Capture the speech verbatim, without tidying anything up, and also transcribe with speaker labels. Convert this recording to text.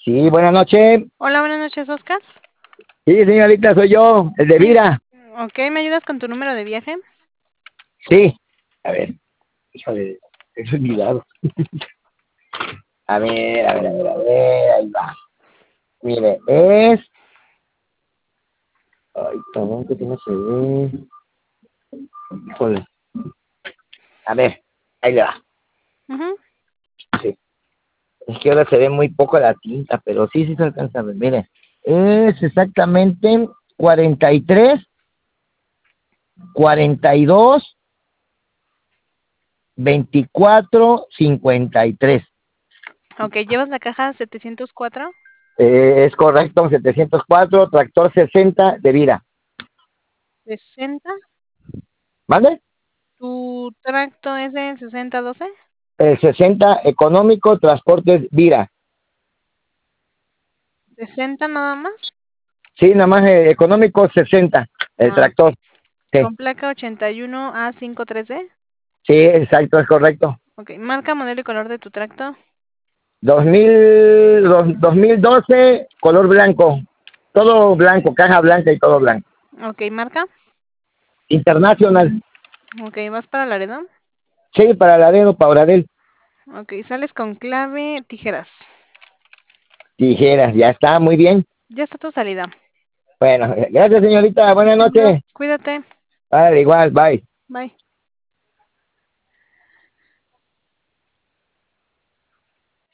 Speaker 1: Sí, buenas noches.
Speaker 2: Hola, buenas noches, Oscar.
Speaker 1: Sí, señorita, soy yo, el de
Speaker 2: Sí.
Speaker 1: Vira.
Speaker 2: Ok, ¿me ayudas con tu número de viaje?
Speaker 1: Sí. A ver, híjole, es olvidado. A ver, a ver, a ver, a ver, ahí va. Mire, es... Ay, perdón, que no se ve. Híjole. A ver, ahí le va.
Speaker 2: Ujú.
Speaker 1: Sí. Es que ahora se ve muy poco la tinta, pero sí, sí se alcanza a ver. Mire, es exactamente cuarenta y tres, cuarenta y dos, veinticuatro, cincuenta y tres.
Speaker 2: Ok, ¿llevas la caja setecientos cuatro?
Speaker 1: Eh, es correcto, setecientos cuatro, tractor sesenta de Vira.
Speaker 2: ¿sesenta?
Speaker 1: ¿Vale?
Speaker 2: ¿Tu tracto es el sesenta doce?
Speaker 1: El sesenta económico, transportes Vira.
Speaker 2: ¿sesenta nada más?
Speaker 1: Sí, nada más eh, económico sesenta, el
Speaker 2: Ah, ok.
Speaker 1: tractor. Sí,
Speaker 2: ¿Con placa ochenta y uno A cincuenta y tres D?
Speaker 1: sí, exacto, es correcto.
Speaker 2: Ok, marca, modelo y color de tu tracto.
Speaker 1: dos mil, dos- 2012, color blanco. Todo blanco, caja blanca y todo blanco.
Speaker 2: Ok, marca.
Speaker 1: Internacional.
Speaker 2: Ok, ¿vas para Laredo?
Speaker 1: Sí, para Laredo, Pauradel.
Speaker 2: Ok, sales con clave, tijeras.
Speaker 1: Tijeras, ya está, muy bien.
Speaker 2: Ya está tu salida.
Speaker 1: Bueno, gracias señorita, buenas
Speaker 2: No,
Speaker 1: noches.
Speaker 2: cuídate.
Speaker 1: Vale, igual, bye.
Speaker 2: Bye.